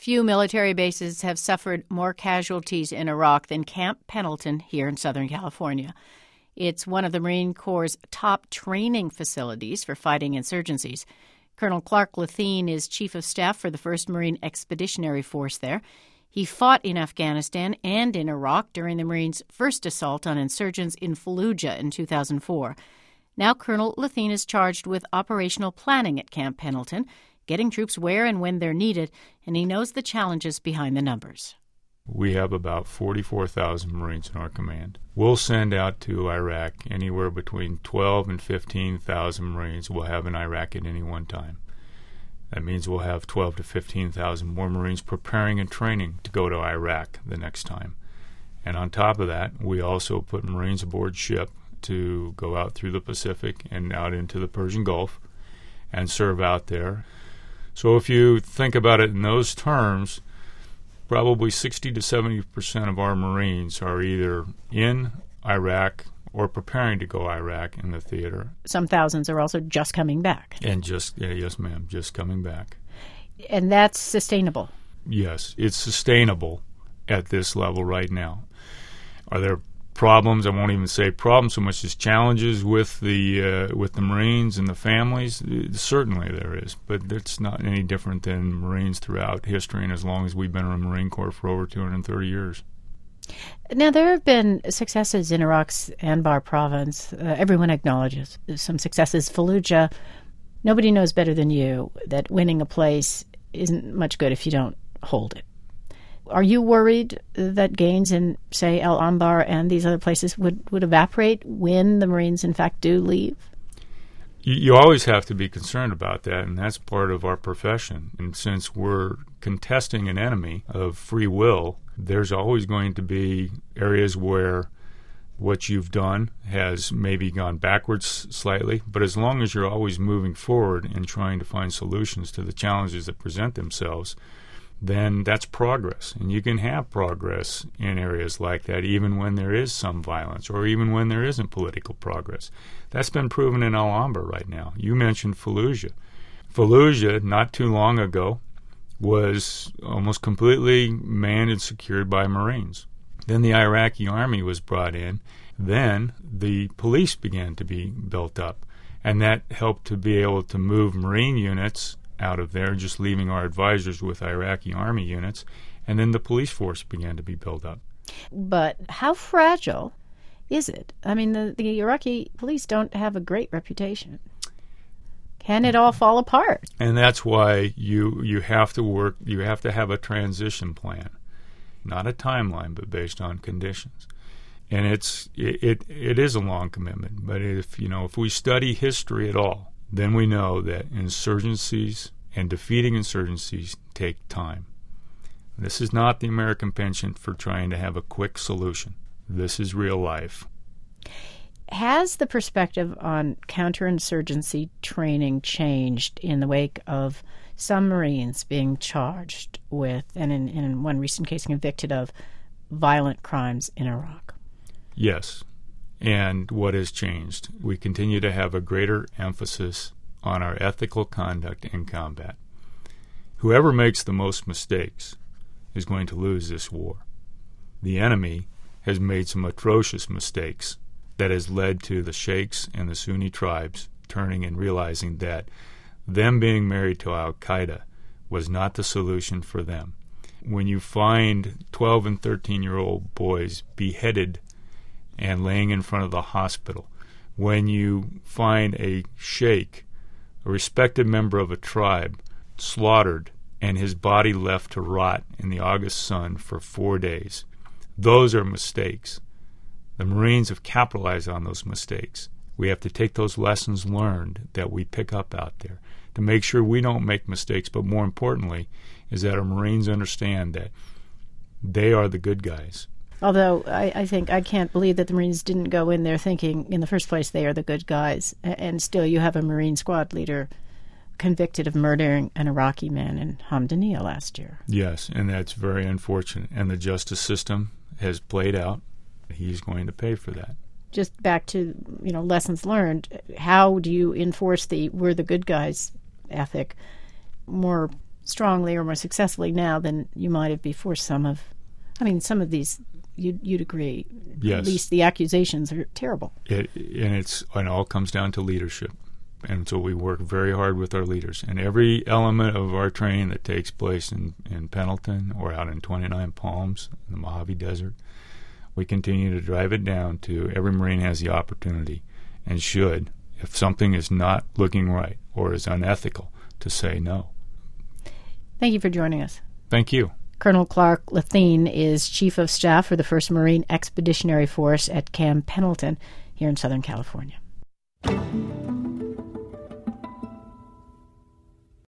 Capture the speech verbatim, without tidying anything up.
Few military bases have suffered more casualties in Iraq than Camp Pendleton here in Southern California. It's one of the Marine Corps' top training facilities for fighting insurgencies. Colonel Clark Lethien is Chief of Staff for the first Marine Expeditionary Force there. He fought in Afghanistan and in Iraq during the Marines' first assault on insurgents in Fallujah in two thousand four. Now Colonel Lethien is charged with operational planning at Camp Pendleton, getting troops where and when they're needed, and he knows the challenges behind the numbers. We have about forty-four thousand Marines in our command. We'll send out to Iraq anywhere between twelve and fifteen thousand Marines we'll have in Iraq at any one time. That means we'll have twelve to fifteen thousand more Marines preparing and training to go to Iraq the next time. And on top of that, we also put Marines aboard ship to go out through the Pacific and out into the Persian Gulf and serve out there. So if you think about it in those terms, probably sixty to seventy percent of our Marines are either in Iraq or preparing to go Iraq in the theater. Some thousands are also just coming back. And just, yeah, yes, ma'am, just coming back. And that's sustainable? Yes, it's sustainable at this level right now. Are there problems? I won't even say problems so much as challenges with the uh, with the Marines and the families. Certainly there is, but it's not any different than Marines throughout history and as long as we've been in the Marine Corps for over two hundred thirty years. Now, there have been successes in Iraq's Anbar province. Uh, everyone acknowledges some successes. Fallujah, nobody knows better than you that winning a place isn't much good if you don't hold it. Are you worried that gains in, say, Al Anbar and these other places would, would evaporate when the Marines, in fact, do leave? You, you always have to be concerned about that, and that's part of our profession. And since we're contesting an enemy of free will, there's always going to be areas where what you've done has maybe gone backwards slightly, but as long as you're always moving forward and trying to find solutions to the challenges that present themselves, then that's progress. And you can have progress in areas like that even when there is some violence or even when there isn't political progress. That's been proven in Al Anbar right now. You mentioned Fallujah. Fallujah, not too long ago, was almost completely manned and secured by Marines. Then the Iraqi army was brought in. Then the police began to be built up, and that helped to be able to move Marine units out of there, just leaving our advisors with Iraqi army units, and then the police force began to be built up. But how fragile is it? I mean, the, the Iraqi police don't have a great reputation. Can it all fall apart? And that's why you you have to work, you have to have a transition plan, not a timeline, but based on conditions. And it's it it, it is a long commitment, but if you know if we study history at all, then we know that insurgencies and defeating insurgencies take time. This is not the American penchant for trying to have a quick solution. This is real life. Has the perspective on counterinsurgency training changed in the wake of some Marines being charged with, and in, in one recent case convicted of, violent crimes in Iraq? Yes. And what has changed? We continue to have a greater emphasis on our ethical conduct in combat. Whoever makes the most mistakes is going to lose this war. The enemy has made some atrocious mistakes that has led to the sheikhs and the Sunni tribes turning and realizing that them being married to Al-Qaeda was not the solution for them. When you find twelve and thirteen-year-old boys beheaded and laying in front of the hospital, when you find a sheikh, a respected member of a tribe, slaughtered and his body left to rot in the August sun for four days, those are mistakes. The Marines have capitalized on those mistakes. We have to take those lessons learned that we pick up out there to make sure we don't make mistakes, but more importantly is that our Marines understand that they are the good guys. Although I, I think I can't believe that the Marines didn't go in there thinking in the first place they are the good guys, and still you have a Marine squad leader convicted of murdering an Iraqi man in Hamdaniya last year. Yes, and that's very unfortunate, and the justice system has played out. He's going to pay for that. Just back to, you know, lessons learned, how do you enforce the we're the good guys ethic more strongly or more successfully now than you might have before some of, I mean, some of these, you'd, you'd agree, yes. At least the accusations are terrible. It, and it's and it all comes down to leadership. And so we work very hard with our leaders. And every element of our training that takes place in, in Pendleton or out in twenty-nine Palms, in the Mojave Desert, we continue to drive it down to every Marine has the opportunity and should, if something is not looking right or is unethical, to say no. Thank you for joining us. Thank you. Colonel Clark Lethien is Chief of Staff for the first Marine Expeditionary Force at Camp Pendleton here in Southern California.